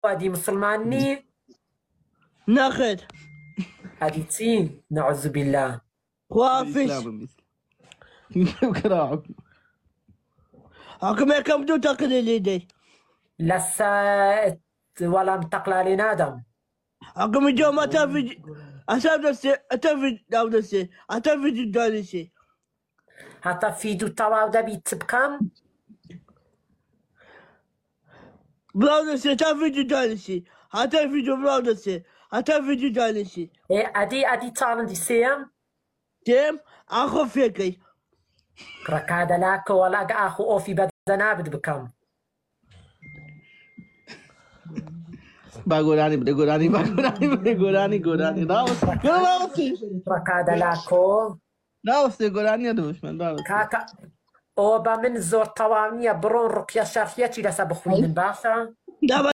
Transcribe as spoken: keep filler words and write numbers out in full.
هادي مسلماني ناخذ هادي تين نعوذ بالله خوافش كراعك حكم كم بدو تاخذ اليدي لسا ولا متقلالي نادم حكم جو ما تفيد أساب نفسي أتفيد داو نفسي أتفيد دانسي حتى في دو تواو دا بيتسبكم براودسي أتفيد دانسي أتفيد براودسي أتفيد دانسي ايه ادي ادي تالن دي سيام تيم أخو فيكي ركاد لاك ولا اخو اوفي بدنا بد بكم باغوراني بده غوراني باغوراني بده غوراني غوراني راوس راوس ركاد لاكو راوس غوراني يا دشمن راوس كاكا او با من زور طوامية برون رقية شرحية لسا بخوين باشا